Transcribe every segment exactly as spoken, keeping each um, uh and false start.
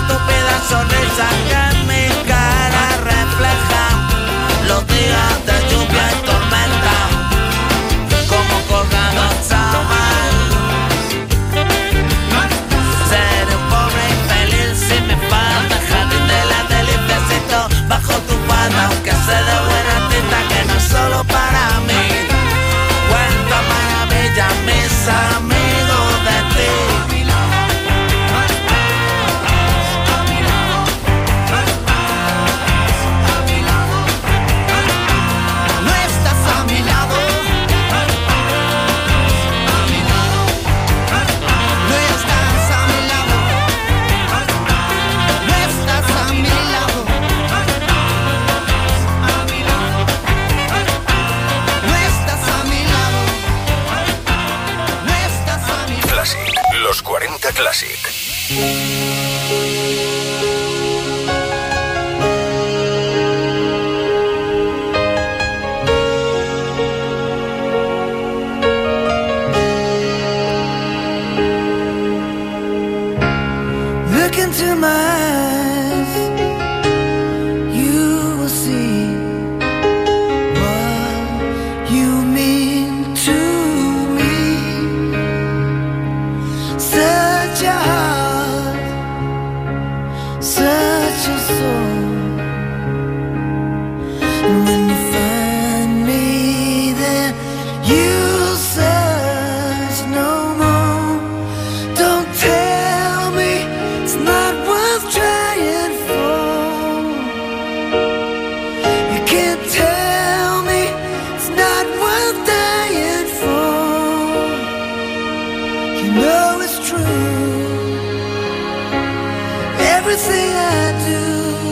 estúpida sonrisa que en mi cara refleja los días de lluvia y tormenta, como colgado chaval. Seré un pobre infeliz si me falta el jardín de la delicecito bajo tu falda, aunque sé de buena tinta que no es solo para mí. Cuenta maravillas mis amigos de ti. Los cuarenta Classic. Look into my eyes, you will see what you mean to me. Such a heart, such a soul. And when you find me there, you'll search no more. Don't tell me it's not worth trying for. You can't tell me it's not worth dying for. You know it's true. Everything I do,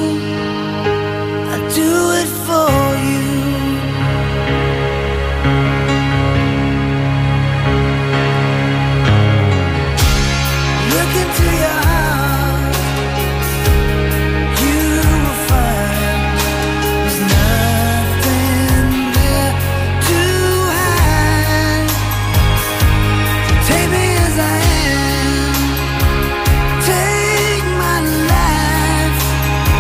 I do it for you. Look into your heart, you will find there's nothing there to hide. Take me as I am, take my life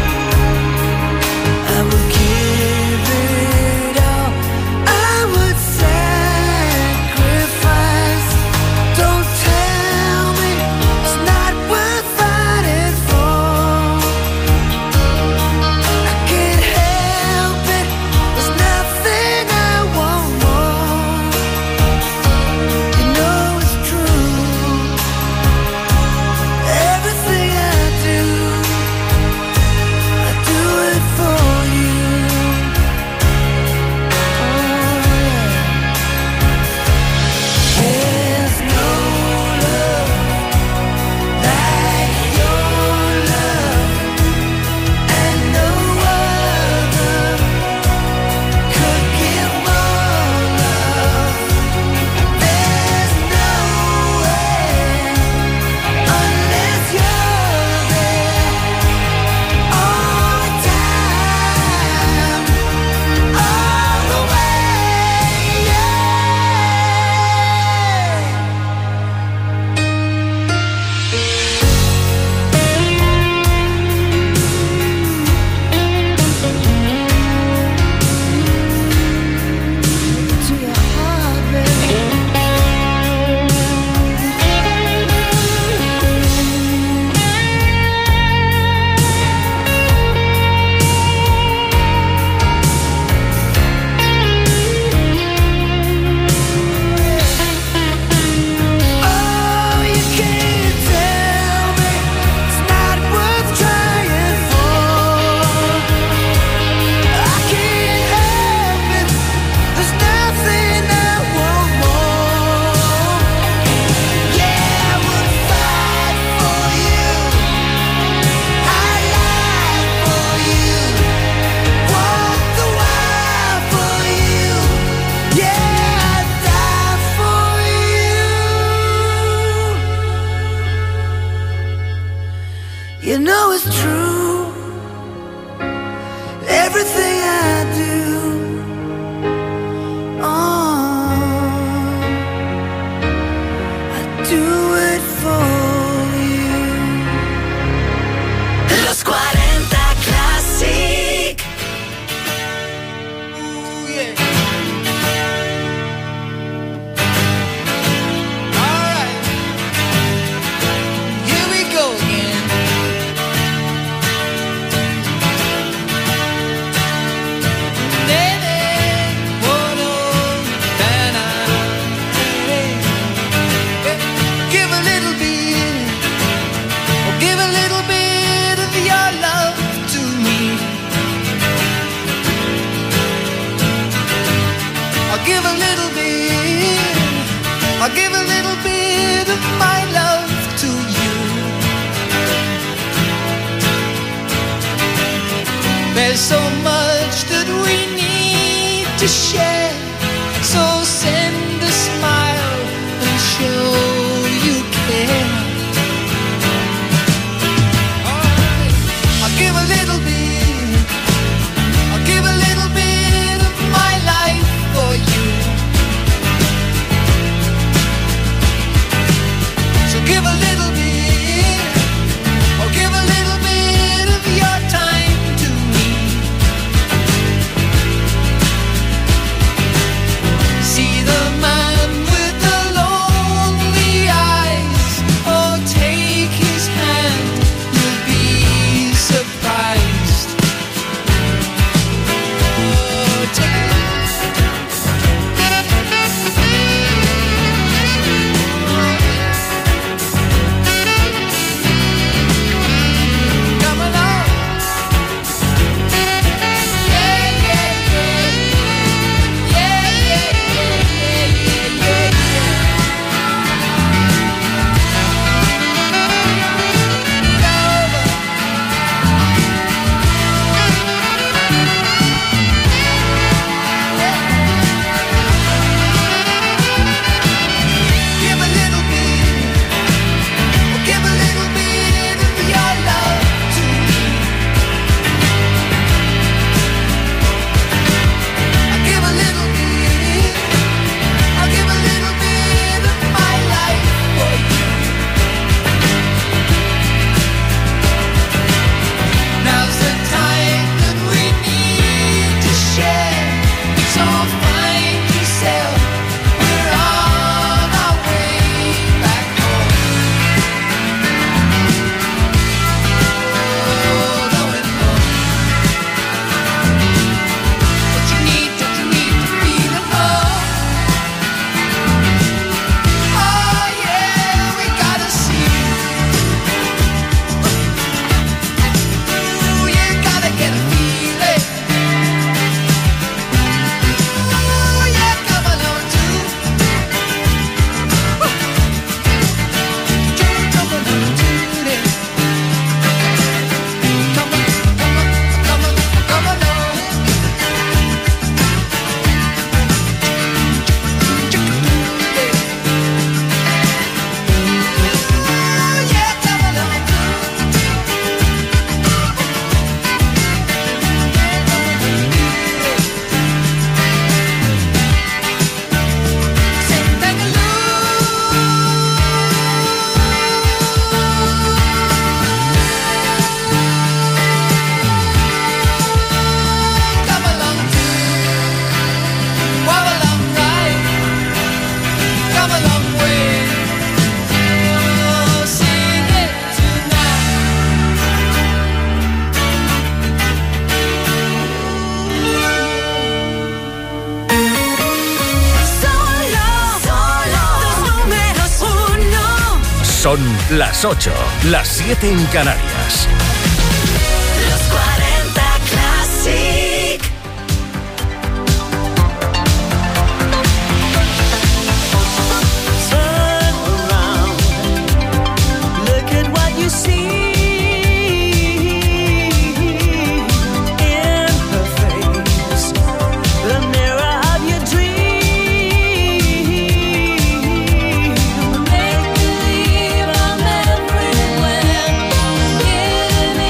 There's so much that we need to share. So send a smile and show you care. I'll give a little bit, I'll give a little bit of my life for you. So give a little bit, or give a little bit of your time to me. See the man with the lonely eyes, oh take his hand, you'll be surprised. Oh, take it. Come along. Yeah, yeah, yeah. Yeah, yeah, yeah, yeah, yeah, Give a little bit, or give a little bit of your love to me. I'll give a little bit, I'll give a little bit of my life for you. Now's the time that we need to share. So find yourself, we're on our way back home. Oh, going home. What you need, what you need to feel at home. Oh yeah, we gotta see. Ooh, you gotta get a feeling. Ooh, yeah, come along too. Come along to this. Come on, come on, come on, come along. Ooh, yeah, come along too. Say, take a look. Come along too. Walk along right. Come a long way. Oh, sing it tonight. Solo, solo, los números uno. Son las ocho, las siete en Canarias. Los cuarenta Classic. Turn around, look at what you see in her face, the mirror of your dream. Make believe I'm everywhere, hidden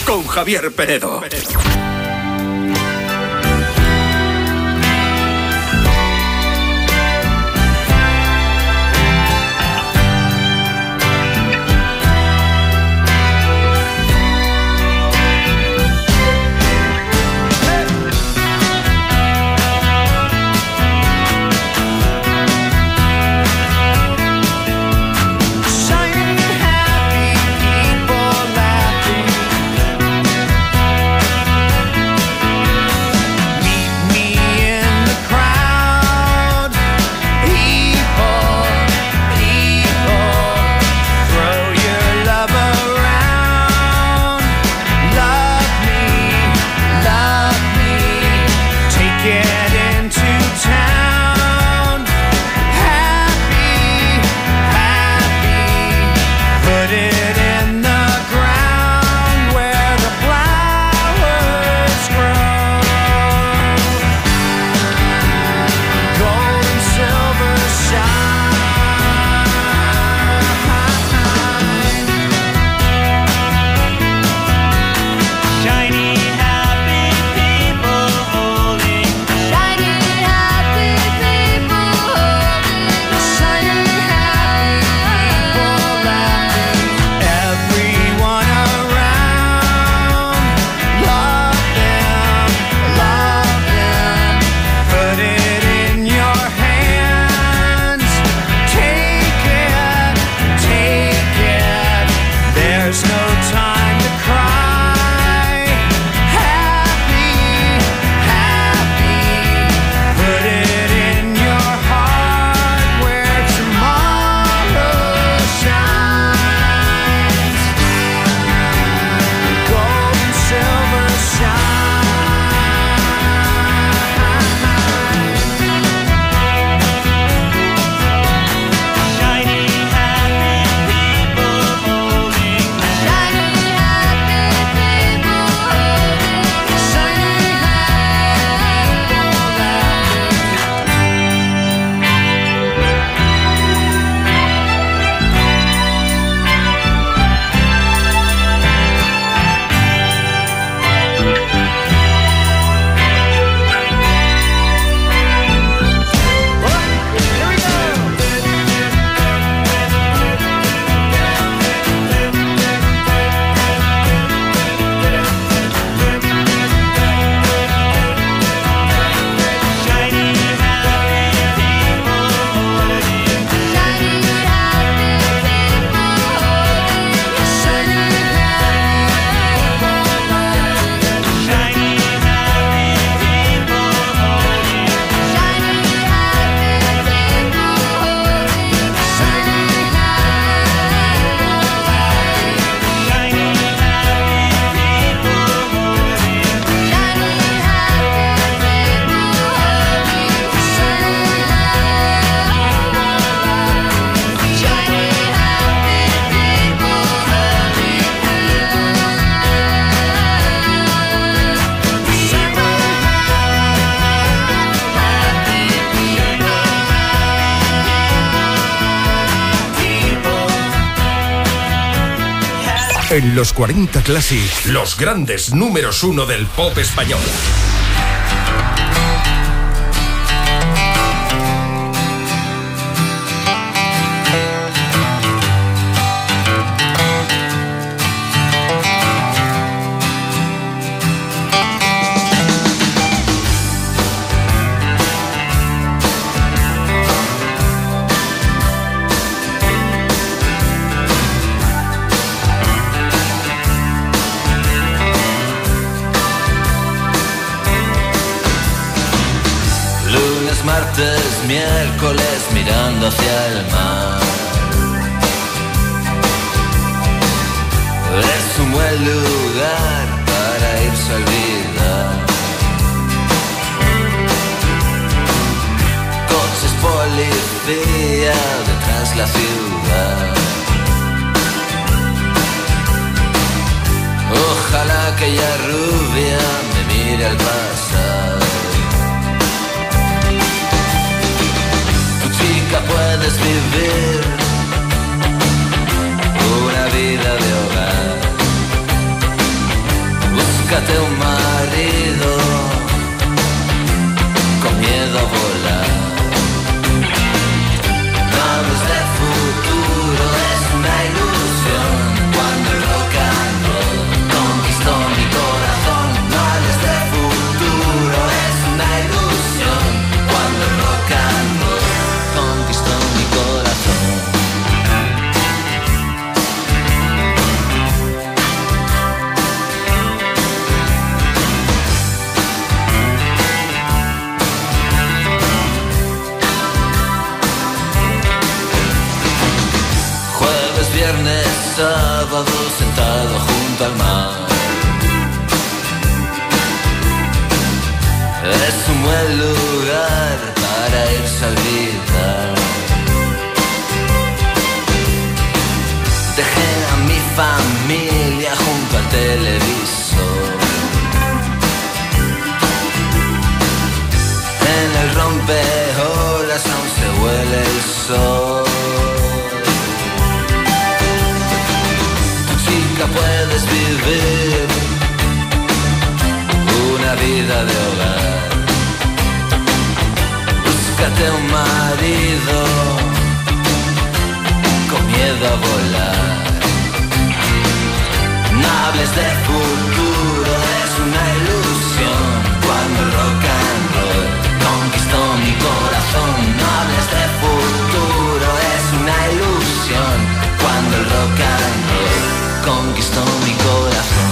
con Javier Penedo. En los cuarenta Classic, los grandes números uno del pop español. Martes, miércoles, mirando hacia el mar. Es un buen lugar para irse a olvidar. Coches, policía, detrás la ciudad. Ojalá aquella rubia me mire al pasado. Chica, puedes vivir una vida de hogar. Búscate un marido con miedo a volar. No hables de futuro, es una ilusión. Cuando el rock and roll conquistó mi corazón. No hables de futuro, es una ilusión. Cuando el rock and roll conquistó mi corazón. Viernes, sábado, sentado junto al mar. Es un buen lugar para irse a olvidar. Dejé a mi familia junto al televisor. En el rompeolas aún se huele el sol. Puedes vivir una vida de hogar. Búscate un marido con miedo a volar. No hables de futuro, es una ilusión. Cuando el rock and roll conquistó mi corazón. No hables de futuro, es una ilusión. Cuando el rock and roll conquistó mi corazón.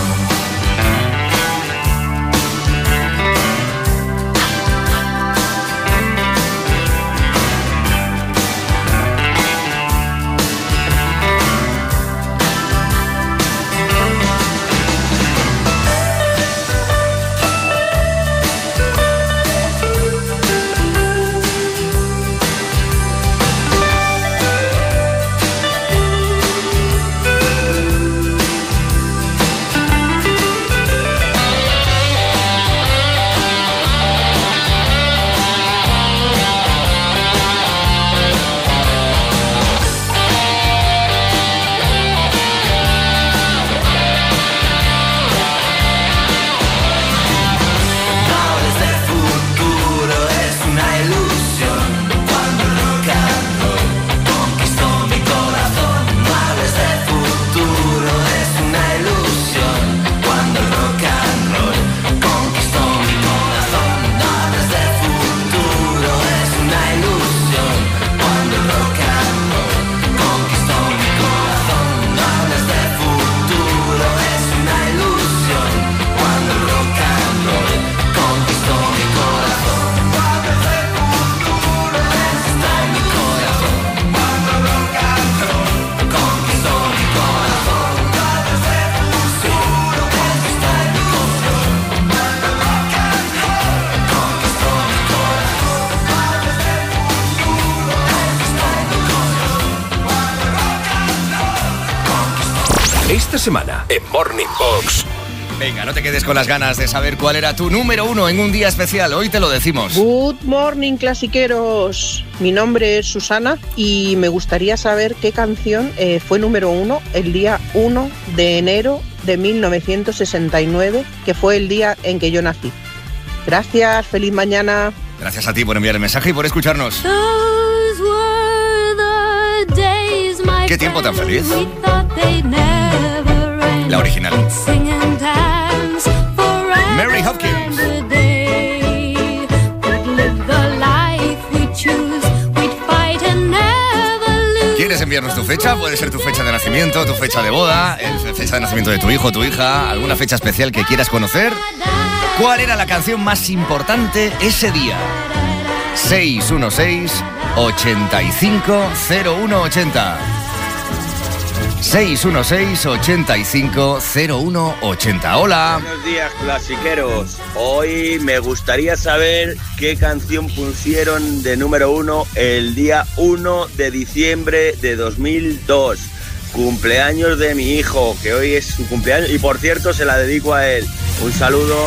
Esta semana en Morning Box. Venga, no te quedes con las ganas de saber cuál era tu número uno en un día especial. Hoy te lo decimos. Good morning, clasiqueros. Mi nombre es Susana y me gustaría saber qué canción eh, fue número uno el día uno de enero de mil novecientos sesenta y nueve, que fue el día en que yo nací. Gracias, feliz mañana. Gracias a ti por enviar el mensaje y por escucharnos. ¿Qué tiempo tan feliz? La original. Mary Hopkins. ¿Quieres enviarnos tu fecha? Puede ser tu fecha de nacimiento, tu fecha de boda, el fecha de nacimiento de tu hijo, tu hija, alguna fecha especial que quieras conocer. ¿Cuál era la canción más importante ese día? seis uno seis, ocho cinco, cero uno ocho cero. seis uno seis, ocho cinco, cero uno ocho cero. Hola. Buenos días, clasiqueros. Hoy me gustaría saber qué canción pusieron de número uno el día uno de diciembre de dos mil dos. Cumpleaños de mi hijo, que hoy es su cumpleaños y por cierto se la dedico a él. Un saludo.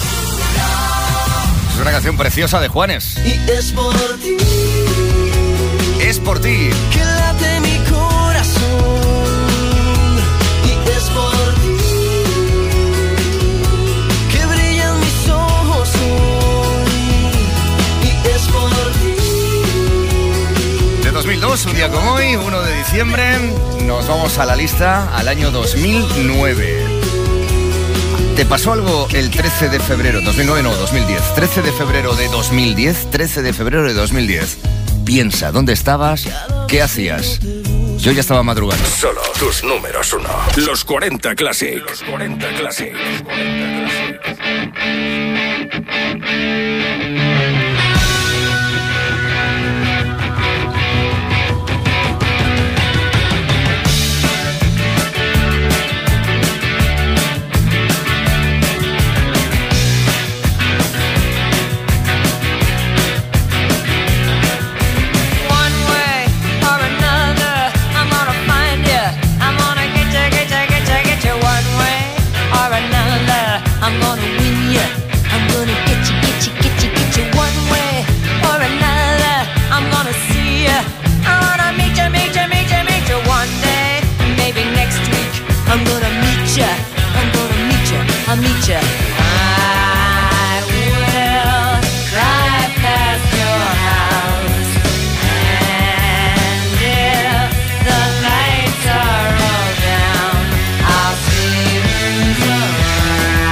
Es una canción preciosa de Juanes. Y es por ti. Es por ti. Que late mi corazón. Y es por ti. día como hoy, uno de diciembre, nos vamos a la lista al año dos mil nueve. ¿Te pasó algo el trece de febrero? dos mil nueve no, dos mil diez. trece de febrero de dos mil diez. trece de febrero de dos mil diez. Piensa, ¿dónde estabas? ¿Qué hacías? Yo ya estaba madrugando. Solo tus números uno. Los cuarenta Classic. Los cuarenta Classic. Los cuarenta Classic. I'm gonna win ya. I'm gonna get you, get you, get you, get you one way or another. I'm gonna see ya. I wanna meet ya, meet ya, meet ya, meet ya one day. Maybe next week. I'm gonna meet ya. I'm gonna meet ya. I'll meet ya. I will drive past your house, and if the lights are all down, I'll see who's around.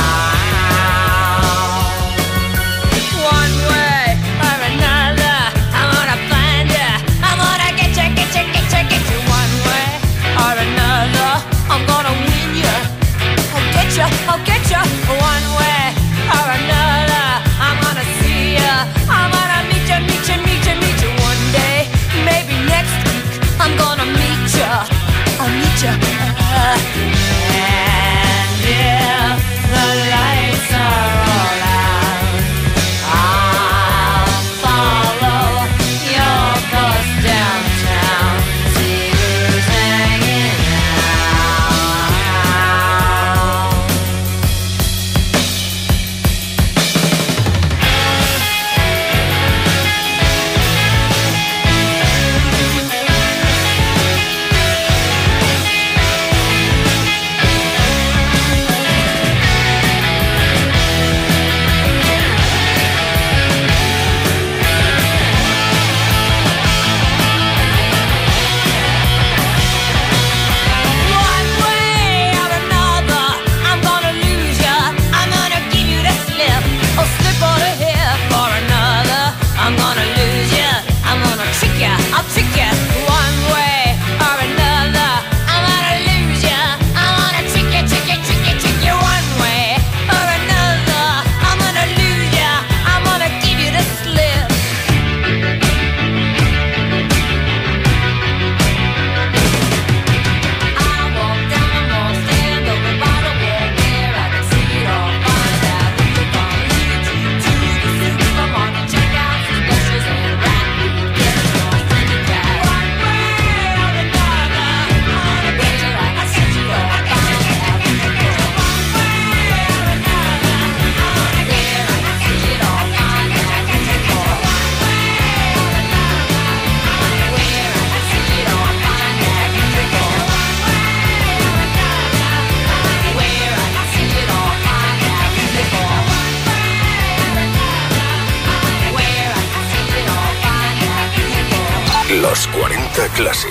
One way or another, I'm gonna find ya. I'm gonna get ya, get ya, get ya, get you one way or another. I'm gonna win ya. I'll get ya, I'll get ya. One way or another, I'm gonna see ya. I'm gonna meet ya, meet ya, meet ya, meet ya one day. Maybe next week, I'm gonna meet ya. I'll meet ya. Uh, and if the lights are all out, I'll follow your bus downtown. See who's hanging out. One way or another, I'm gonna lose ya. I'm gonna give you the slip, or slip over here for another. I'm gonna lose ya. I'm gonna trick ya. I'll trick ya. One way or another, I'm gonna lose ya. I'm gonna trick ya, trick ya, trick ya, trick ya. One way or another, I'm gonna lose ya. I'm gonna give you the slip. I walk down the mall, stand over by the wall where I can see it all. Find out who you're gonna lead you to the supermarket. Check out some specials and rap. Get a strong friendly crowd. One way or another, I'm gonna get you right. I set you up. Find out who you're gonna. One way or another, I'm gonna get you right. I see it all. Find out who you're gonna. One way or another, I'm gonna wear it. I see it all. Find out who you're gonna. Los cuarenta Classic.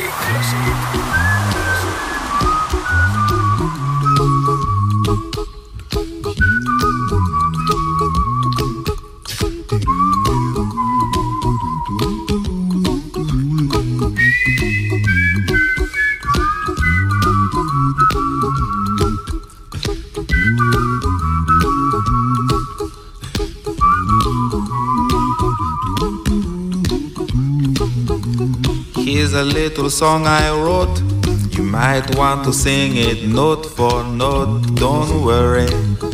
Here's a little song I wrote. You might want to sing it note for note. Don't worry,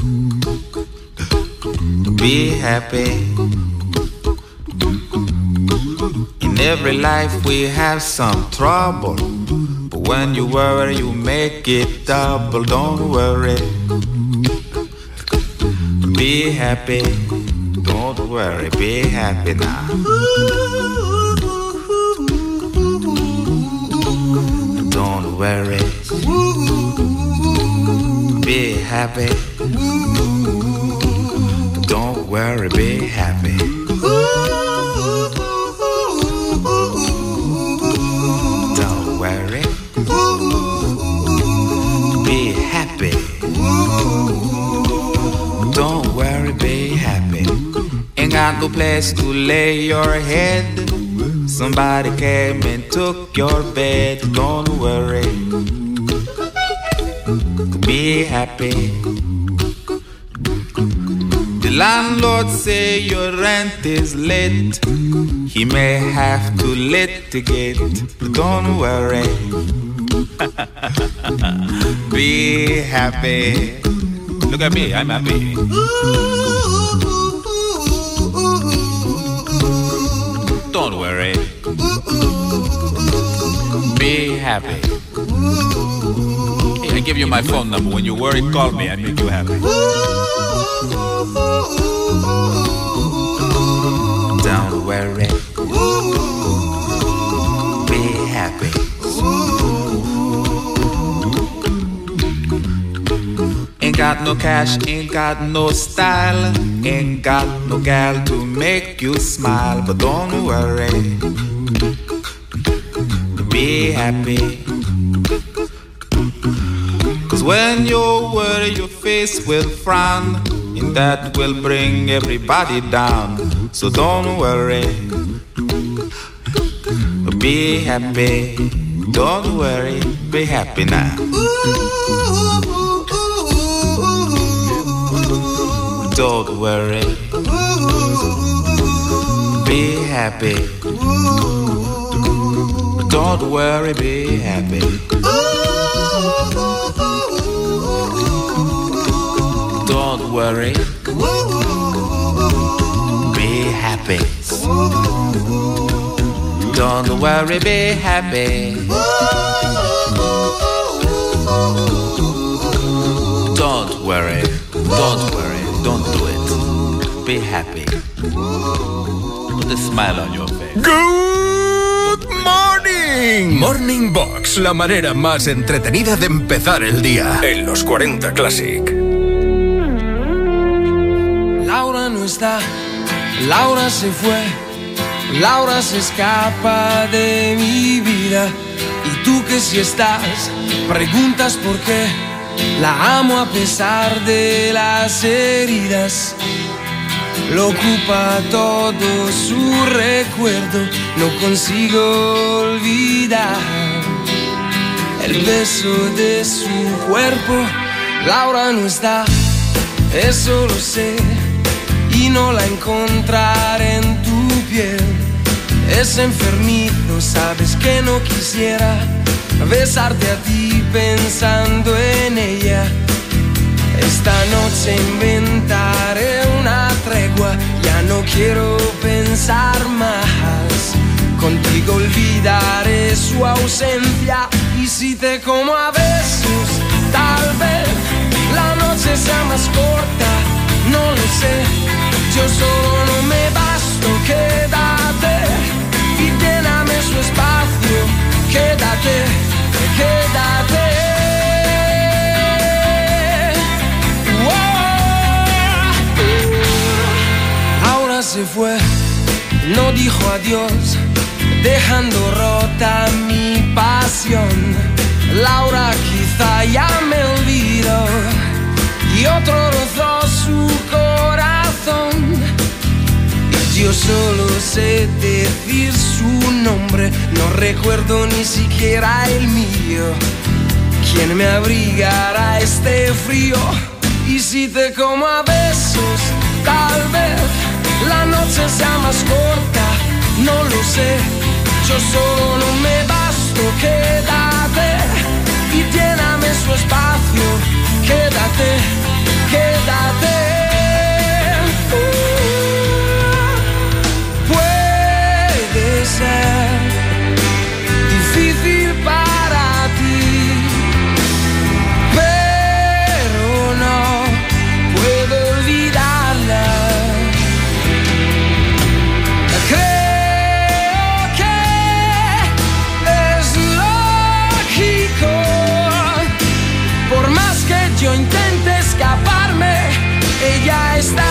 be happy. In every life we have some trouble, but when you worry you make it double. Don't worry, be happy. Don't worry, be happy now. Don't worry, be happy. Don't worry, be happy. got no place to lay your head. Somebody came and took your bed. Don't worry, be happy. The landlord say your rent is late. He may have to litigate, but don't worry, be happy. Look at me, I'm happy. Don't worry, be happy. Hey, I give you my phone number. When you worry, call me. I make you happy. Don't worry, be happy. Ain't got no cash, ain't got no style, ain't got no gal to make you smile. But don't worry, be happy. Cause when you worry, your face will frown, and that will bring everybody down. So don't worry, be happy. Don't worry, be happy now. Don't worry, be happy. Don't worry, be happy. Don't worry, be happy. Don't worry, be happy. Don't worry, don't worry, don't do it. Be happy. Put a smile on your face. Good morning. Morning Box, la manera más entretenida de empezar el día. En los cuarenta Classic. Laura no está, Laura se fue, Laura se escapa de mi vida. Y tú que si estás, preguntas por qué. La amo a pesar de las heridas. Lo ocupa todo su recuerdo. No consigo olvidar el beso de su cuerpo. Laura no está, eso lo sé. Y no la encontraré en tu piel. Es enfermizo, sabes que no quisiera besarte a ti pensando en ella. Esta noche inventaré una tregua. Ya no quiero pensar más. Contigo olvidaré su ausencia. Y si te como a besos, tal vez la noche sea más corta. No lo sé, yo solo no me basto. Quédate y lléname su espacio. Quédate, quédate. Oh. Ahora se fue, no dijo adiós, dejando rota mi pasión. Laura quizá ya me olvidó y otro rozó su corazón. Y yo solo sé decir su nombre, no recuerdo ni siquiera el mío. ¿Quién me abrigará este frío? Y si te como a besos, tal vez la noche sea más corta. No lo sé, yo solo no me basto. Quédate y lléname su espacio. Quédate, quédate. Uh, puede ser difícil para ti, pero no puedo olvidarla. Creo que es lógico. Por más que yo intente escaparme, ella está.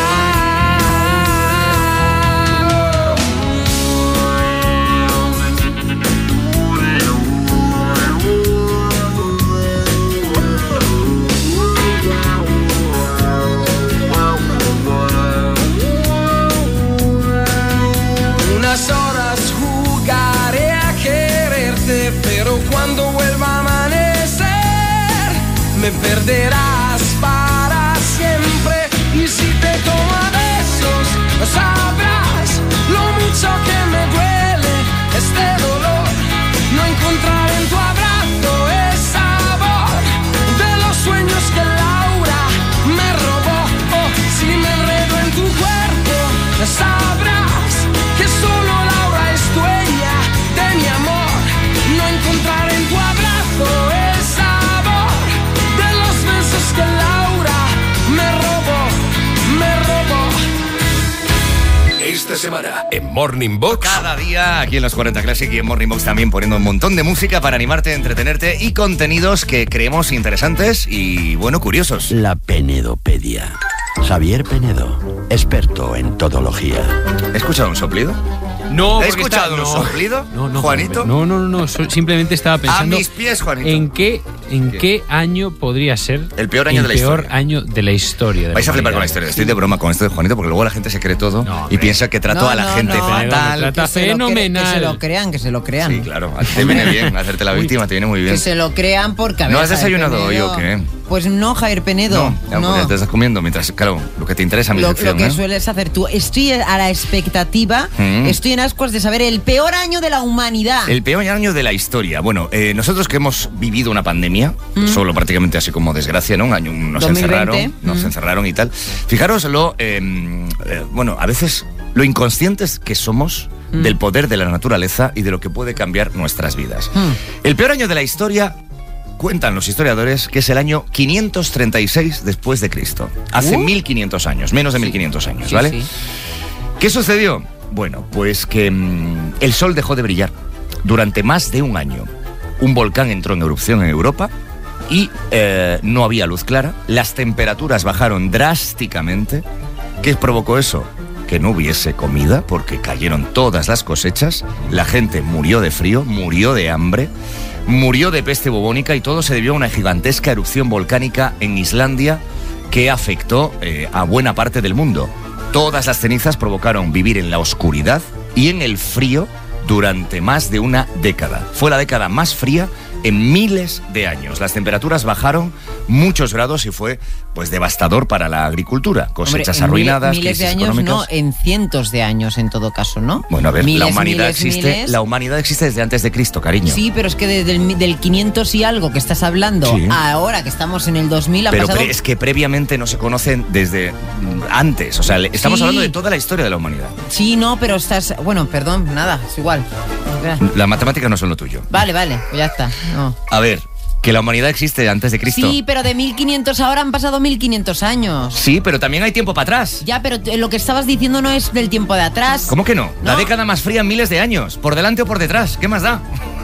perderás para siempre. Y si te tomo a besos, sabrás lo mucho que me duele este dolor. No encontrar en tu abrazo el sabor de los sueños que Laura me robó. Oh, si me enredo en tu cuerpo, sabrás que solo Laura es dueña de mi amor. No encontrar en tu abrazo el sabor de los besos que Laura me robó, me robó. Esta semana en Morning Box. Cada día aquí en los cuarenta Classic y en Morning Box también poniendo un montón de música para animarte, entretenerte y contenidos que creemos interesantes y, bueno, curiosos. La Penedopedia. Javier Penedo, experto en todología. ¿He escuchado un soplido? No, ¿He porque escuchado está- un no. soplido, No, no, Juanito? No, no, no, no, so- simplemente estaba pensando A mis pies, Juanito. en qué en qué año podría ser el peor año de la peor historia. año de la historia. de Vais a flipar humanidad. con la historia. Estoy de broma con esto de Juanito porque luego la gente se cree todo y piensa que trato No, a la no, gente no, fatal. no, trata Que se lo cre- fenomenal. Que se lo crean, que se lo crean. Sí, claro. A ti te viene bien hacerte la víctima, te viene muy bien. Que se lo crean porque a ¿No ver, has Javier desayunado hoy Penedo- o qué? Pues no, Javier Penedo. No, ya, no. porque te estás comiendo mientras, claro, lo que te interesa a mi Lo, sección, lo que ¿eh? sueles hacer tú. Estoy a la expectativa, Mm. estoy en ascuas de saber el peor año de la humanidad. El peor año de la historia. Bueno, eh, nosotros que hemos vivido una pandemia, Mm. solo prácticamente así como desgracia, ¿no? Un año nos dos mil veinte. encerraron, nos Mm. encerraron y tal. Fijaros lo, eh, eh, bueno, a veces lo inconscientes que somos Mm. del poder de la naturaleza y de lo que puede cambiar nuestras vidas. Mm. El peor año de la historia, cuentan los historiadores, que es el año quinientos treinta y seis después de Cristo. Hace Uh. mil quinientos años, menos de mil quinientos años, Sí, ¿vale? sí. ¿Qué sucedió? Bueno, pues que mm, el sol dejó de brillar durante más de un año. Un volcán entró en erupción en Europa y eh, no había luz clara. Las temperaturas bajaron drásticamente. ¿Qué provocó eso? Que no hubiese comida porque cayeron todas las cosechas. La gente murió de frío, murió de hambre, murió de peste bubónica y todo se debió a una gigantesca erupción volcánica en Islandia que afectó eh, a buena parte del mundo. Todas las cenizas provocaron vivir en la oscuridad y en el frío durante más de una década. Fue la década más fría en miles de años. Las temperaturas bajaron muchos grados y fue pues devastador para la agricultura. Cosechas Hombre, en arruinadas, miles, miles de crisis años, económicas. no, en cientos de años en todo caso, ¿no? Bueno, a ver, Miles, la humanidad miles, existe, miles. la humanidad existe desde antes de Cristo, cariño. Sí, pero es que desde el, del quinientos y algo que estás hablando, Sí. a ahora que estamos en el dos mil, ha Pero pasado... pre- es que previamente no se conocen desde mm, antes. O sea, le- estamos Sí. hablando de toda la historia de la humanidad. Sí, no, pero estás... Bueno, perdón, nada, es igual. Las matemáticas no son lo tuyo. Vale, vale, pues ya está. No. A ver, que la humanidad existe antes de Cristo. Sí, pero de mil quinientos ahora han pasado mil quinientos años. Sí, pero también hay tiempo para atrás. Ya, pero t- lo que estabas diciendo no es del tiempo de atrás. ¿Cómo que no? La No. década más fría en miles de años. ¿Por delante o por detrás? ¿Qué más da?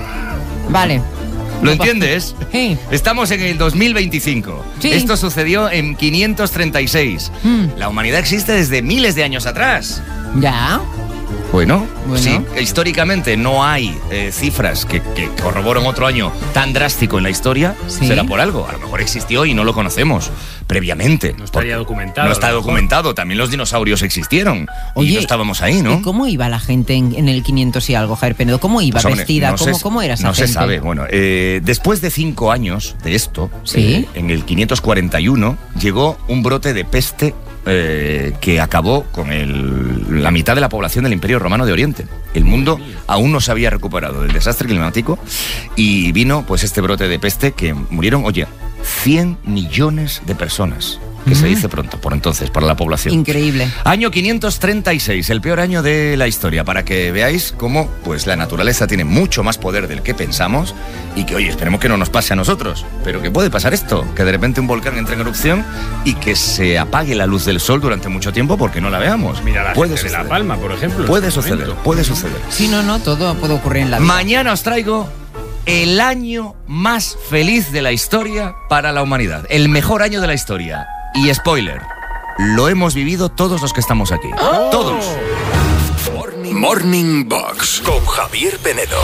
Vale. ¿Lo entiendes? Sí. Estamos en el dos mil veinticinco. Sí. Esto sucedió en quinientos treinta y seis. Mm. La humanidad existe desde miles de años atrás. Ya. Bueno, Bueno. sí, históricamente no hay eh, cifras que, que corroboran otro año tan drástico en la historia, Sí. será por algo. A lo mejor existió y no lo conocemos previamente. No estaría Porque documentado. No a está lo mejor. documentado, también los dinosaurios existieron. y Oye, no estábamos ahí, ¿no? ¿Y cómo iba la gente en, en el quinientos y algo, Javier Penedo? ¿Cómo iba Pues, hombre, vestida? no ¿Cómo, se- ¿Cómo era esa No gente? se sabe. Bueno, eh, después de cinco años de esto, Sí. eh, en el quinientos cuarenta y uno llegó un brote de peste eh, que acabó con el- la mitad de la población del Imperio Romano de Oriente. El mundo aún no se había recuperado del desastre climático y vino pues este brote de peste que murieron, oye, cien millones de personas. Que se Mm. dice pronto, por entonces, para la población. Increíble. Año quinientos treinta y seis, el peor año de la historia, para que veáis cómo pues, la naturaleza tiene mucho más poder del que pensamos y que, oye, esperemos que no nos pase a nosotros, pero que puede pasar esto, que de repente un volcán entre en erupción y que se apague la luz del sol durante mucho tiempo porque no la veamos. Mira la puede gente de suceder. La Palma, por ejemplo. en Puede este suceder, momento. puede suceder. Sí, no, no, todo puede ocurrir en la vida. Mañana os traigo el año más feliz de la historia para la humanidad, el mejor año de la historia. Y spoiler, lo hemos vivido todos los que estamos aquí. Todos. Morning, Morning Box con Javier Penedo.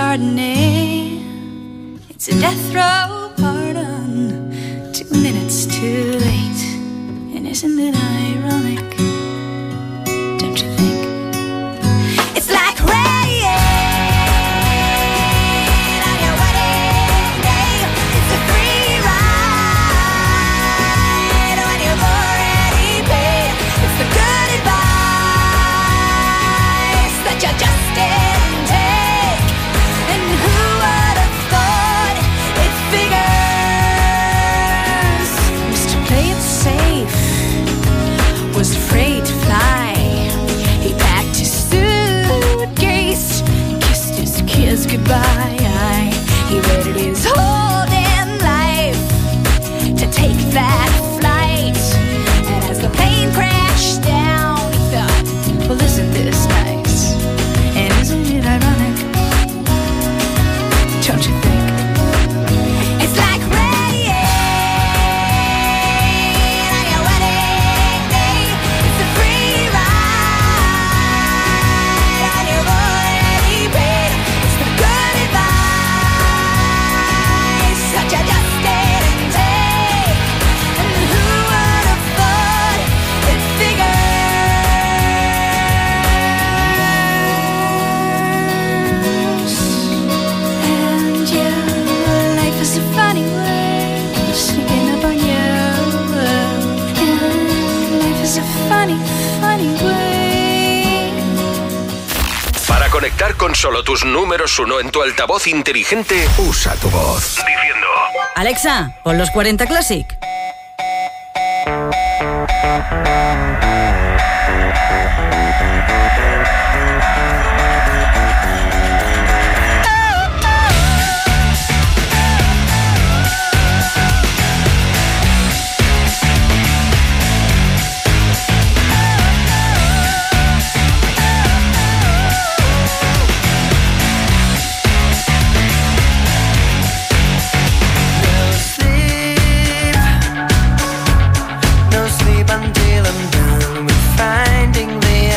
Chardonnay. It's a death row pardon. Two minutes too late. And isn't it ironic? Don't you think? It's like rain on your wedding day. It's a free ride when you've already paid. It's the good advice that you just didn't take. And who would have thought it figures? Mister Play It Safe was afraid to fly. He packed his suitcase, kissed his kids goodbye. He waited his whole damn life to take that flight. And as the plane crashed down, he thought, well, isn't this nice? And isn't it ironic? Don't you think? It's like rain on your wedding day. It's a free ride on your already paid. It's the good advice that you just didn't take. And who would have thought it figures? And your life is a funny way sneaking up on you. And life is a funny, funny way. Para conectar con solo tus números uno en tu altavoz inteligente, usa tu voz. Diciendo: Alexa, pon los cuarenta Classic. No sleep until I'm done with finding the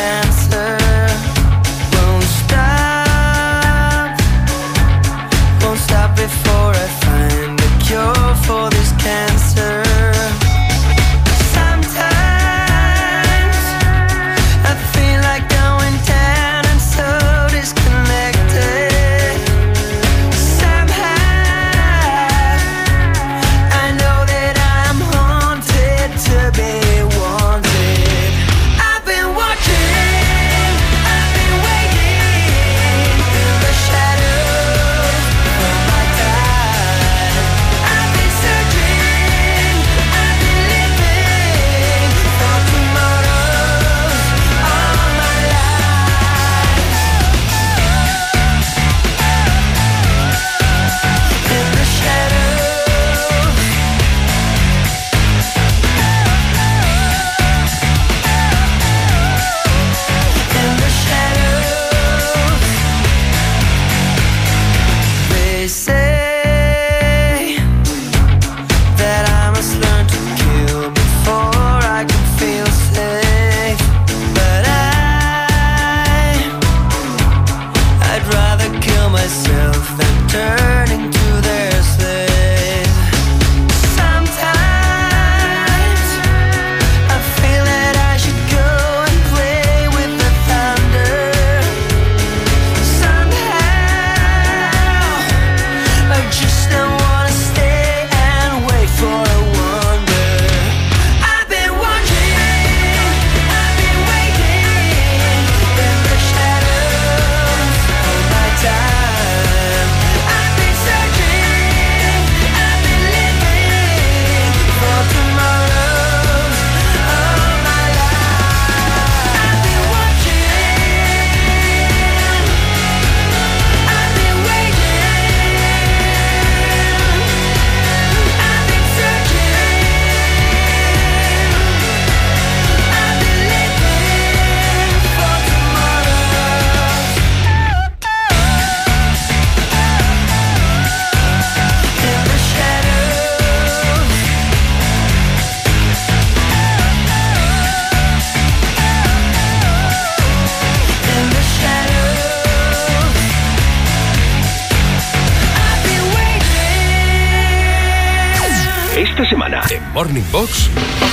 Morning Box.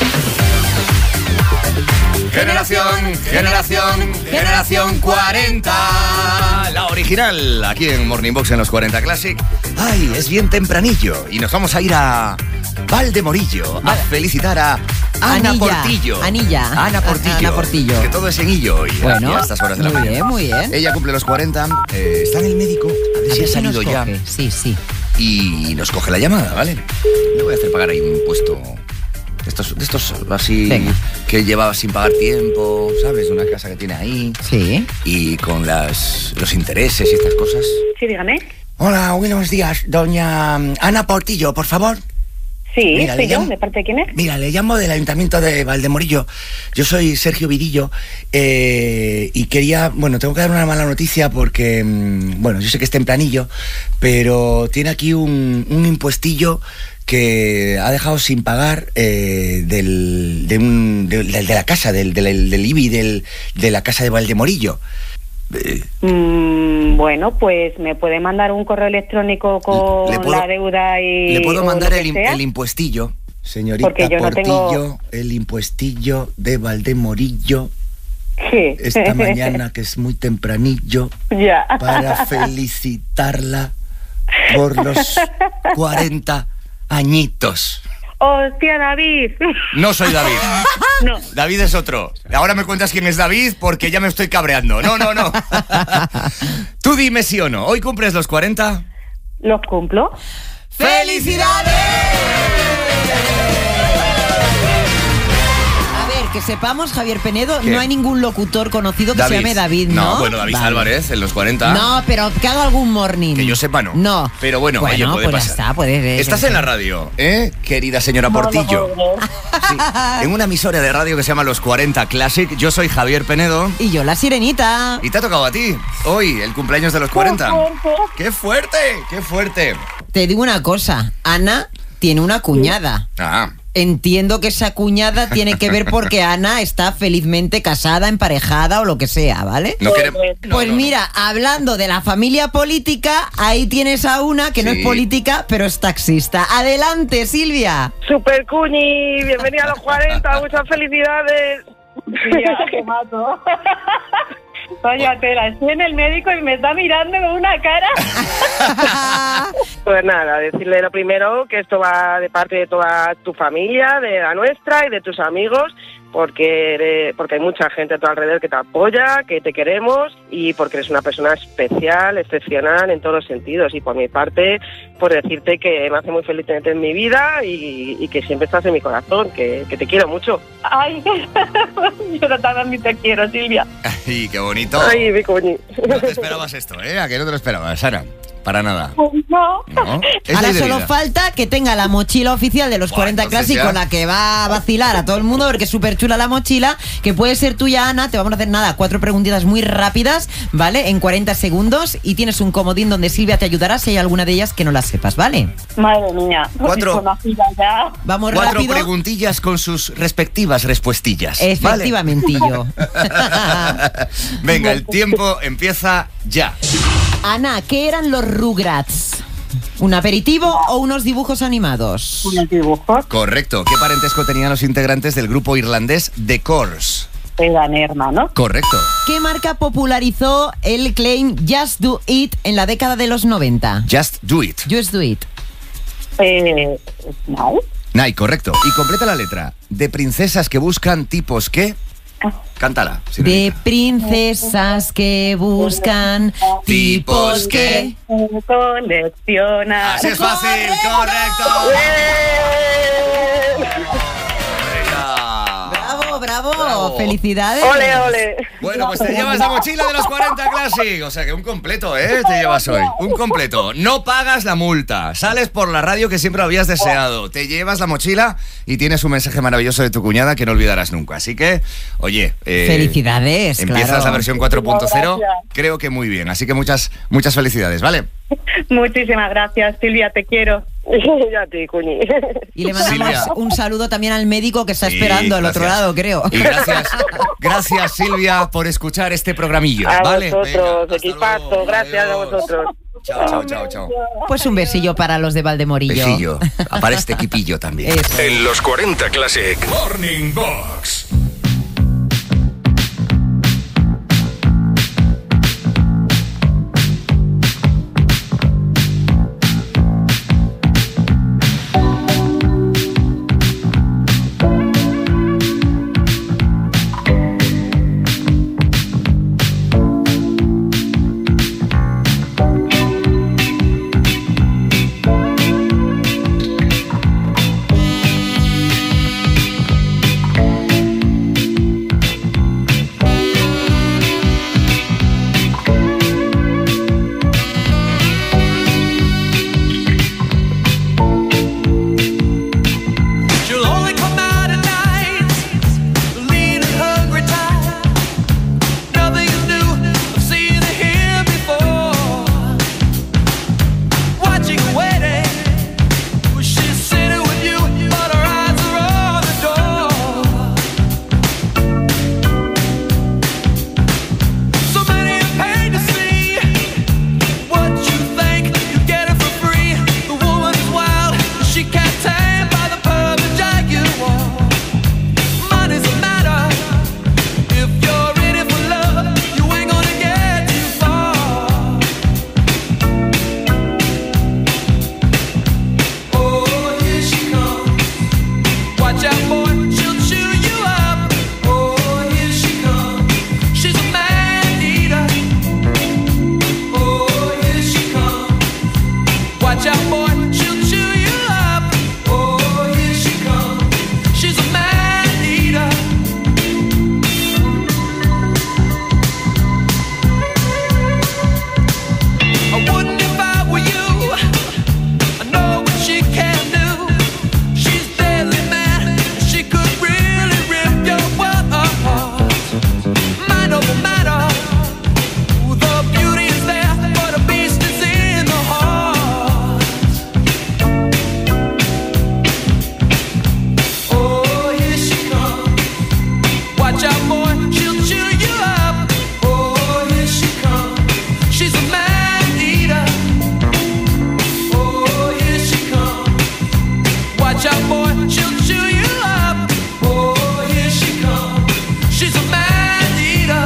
Generación, generación, generación cuarenta. La original, aquí en Morning Box en los cuarenta Classic. Ay, es bien tempranillo y nos vamos a ir a Valdemorillo a felicitar a Ana Anilla, Portillo. Anilla. Ana Portillo. Ana Portillo. Que todo es en Illo hoy. Bueno, a estas horas de la muy mañana. bien, muy bien. Ella cumple los cuarenta. eh, está en el médico. A ver A si ver ha si nos salido ya. coge. Sí, sí. Y nos coge la llamada, ¿vale? Le voy a hacer pagar ahí un impuesto de estos, de estos así Venga. que llevaba sin pagar tiempo, ¿sabes? De una casa que tiene ahí. Sí. Y con las, los intereses y estas cosas. Sí, dígame. Hola, buenos días, doña Ana Portillo, por favor. Sí, Mira, soy le yo. llamo- ¿De parte de quién es? Mira, le llamo del Ayuntamiento de Valdemorillo. Yo soy Sergio Vidillo eh, y quería, bueno, tengo que dar una mala noticia porque, mm, bueno, yo sé que es tempranillo, pero tiene aquí un, un impuestillo que ha dejado sin pagar eh, del, de, un- de- de- de la casa, del, del, del I B I del, de la casa de Valdemorillo. Eh, Mm, bueno, pues me puede mandar un correo electrónico con ¿Le puedo- la deuda y. Le puedo o mandar lo que el, im- sea? el impuestillo, señorita Porque yo no Portillo, tengo- el impuestillo de Valdemorillo. Sí. Esta mañana, que es muy tempranillo, Ya. para felicitarla por los cuarenta añitos. Hostia, David. No soy David. No. David es otro. Ahora me cuentas quién es David porque ya me estoy cabreando. No, no, no. Tú dime sí o no. ¿Hoy cumples los cuarenta? Los cumplo. ¡Felicidades! A ver, que sepamos, Javier Penedo, ¿Qué? no hay ningún locutor conocido que David. se llame David, ¿no? No, bueno, David Vale. Álvarez en los cuarenta. No, pero que haga algún morning. Que yo sepa, no. No. Pero bueno, Bueno, oye, puede pues ya pasar. está, puede- Estás en la radio, ¿eh? Querida señora No lo Portillo. puedo creer. En una emisora de radio que se llama Los cuarenta Classic. Yo soy Javier Penedo. Y yo la sirenita. Y te ha tocado a ti, hoy, el cumpleaños de los cuarenta. ¡Qué fuerte! ¡Qué fuerte! Te digo una cosa, Ana tiene una cuñada. Ah, Entiendo que esa cuñada tiene que ver porque Ana está felizmente casada, emparejada o lo que sea, ¿vale? no queremos... Pues mira, hablando de la familia política, ahí tienes a una que no Sí. es política, pero es taxista. Adelante, Silvia. Super Cuñi, bienvenida a los cuarenta, muchas felicidades. Ya, te mato. Vaya tela, estoy en el médico y me está mirando con una cara. Pues nada, decirle lo primero que esto va de parte de toda tu familia, de la nuestra y de tus amigos, porque eres- porque hay mucha gente a tu alrededor que te apoya, que te queremos y porque eres una persona especial, excepcional en todos los sentidos. Y por mi parte, por decirte que me hace muy feliz tenerte en mi vida y, y que siempre estás en mi corazón, que, que te quiero mucho. Ay, yo también te quiero, Silvia. ¡Ay, qué bonito! Ay, mi Cuñi. No te esperabas esto, ¿eh? ¿A que no te lo esperabas, Sara? Para nada. No. ¿No? Es Ahora ley de solo vida. falta que tenga la mochila oficial de los Buah, cuarenta entonces Classic ya. con la que va a vacilar a todo el mundo porque es súper chula la mochila, que puede ser tuya, Ana. Te vamos a hacer nada, cuatro preguntitas muy rápidas, ¿vale? En cuarenta segundos y tienes un comodín donde Silvia te ayudará si hay alguna de ellas que no las sepas, ¿vale? Madre mía. Cuatro. Con la fila ya. Vamos Cuatro rápido. preguntillas con sus respectivas respuestillas. ¿vale? Efectivamentillo. Venga, el tiempo empieza ya. Ana, ¿qué eran los Rugrats? ¿Un aperitivo o unos dibujos animados? Unos dibujos. Correcto. ¿Qué parentesco tenían los integrantes del grupo irlandés The Corrs? Eran hermanos. Correcto. ¿Qué marca popularizó el claim Just Do It en la década de los noventa? Just Do It. Just Do It. Eh, no. Nike, correcto. Y completa la letra. De princesas que buscan tipos que... Cántala. De señorita. princesas que buscan tipos que... Coleccionar. Así es fácil, correcto. Bravo, bravo, Bravo. felicidades. Ole, ole. Bueno, pues te llevas la mochila de los cuarenta Classic. O sea que un completo, ¿eh? Te llevas hoy. Un completo. No pagas la multa. Sales por la radio que siempre habías deseado. Te llevas la mochila y tienes un mensaje maravilloso de tu cuñada que no olvidarás nunca. Así que, oye... eh, Felicidades, Empiezas claro. la versión cuatro punto cero. Gracias. Creo que muy bien. Así que muchas, muchas felicidades, ¿vale? Muchísimas gracias, Silvia, te quiero. Ya te, coñi. Y le mandamos Silvia. un saludo también al médico que está Sí, esperando al otro gracias. lado, creo. Y gracias, gracias Silvia por escuchar este programillo, A ¿vale? vosotros, equipazo, gracias a Adiós. vosotros. Chao, chao, chao, chao. Pues un besillo para los de Valdemorillo. Besillo. Para este equipillo también. Eso. En los cuarenta Classic Morning Box. She'll only come out at night, lean and hungry, tired. Nothing is new, I've seen her here before. Watching her waiting, she's sitting with you, but her eyes are on the door. So many have paid to see what you think, you get it for free. The woman is wild, she can't tame by the perfect jaguar. Money's a matter, if you're in it for love, you ain't gonna get too far. Oh, here she comes. Watch out, boy, she'll chew you up. Oh, here she comes. She's a man eater. Oh, here she comes. Watch out, boy, she'll chew you up. Oh, here she comes. She's a man eater. I wouldn't if I were you. I know what she can do. She's deadly mad. She could really rip your world apart. Mind over matter. The beauty is there, but the beast is in the heart. Oh, here she comes. Watch out, boy, she'll chew you up. Oh, here she comes. She's a man eater. Oh, here she comes. Watch out, boy, she'll chew you up. Oh, here she comes. She's a man eater.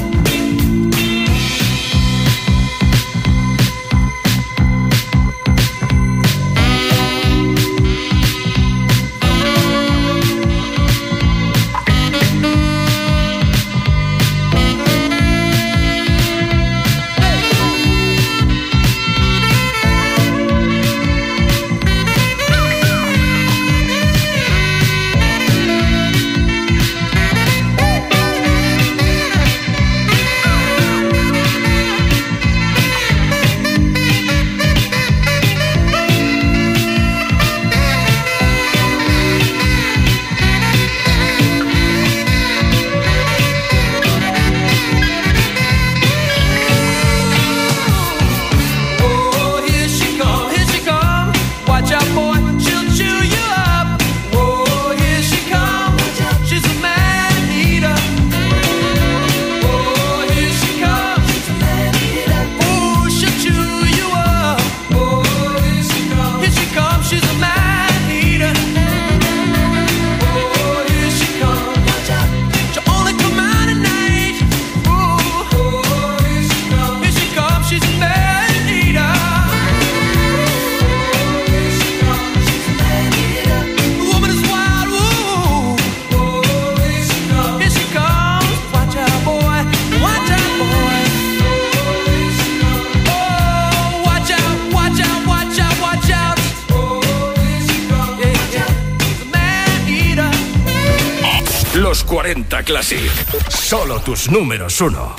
Oh, here she comes, here she comes. Watch out, boy, she'll chew you up. Oh, here she comes. She's a man eater. Oh, here she comes. Oh, she'll chew you up. Oh, here she comes. Here she comes. She's a man eater. Oh, here she comes. She'll only come out at night. Oh, here she comes. Here she comes. She's a man eater. The woman is wild. Ooh. Here she comes. Watch out, boy. Watch out, boy. Oh, watch out, watch out, watch out, watch out. Yeah, yeah. She's a man eater. Los cuarenta Classic. Solo tus números uno.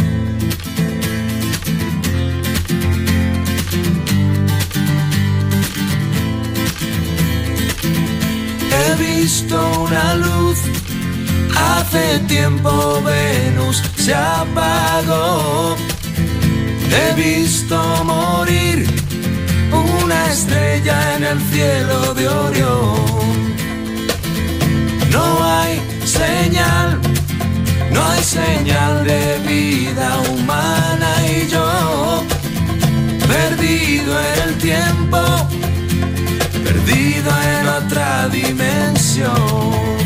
He visto una luz, hace tiempo Venus se apagó. He visto morir una una estrella en el cielo de Orión. No hay señal, no hay señal de vida humana y yo, perdido en el tiempo, perdido en otra dimensión.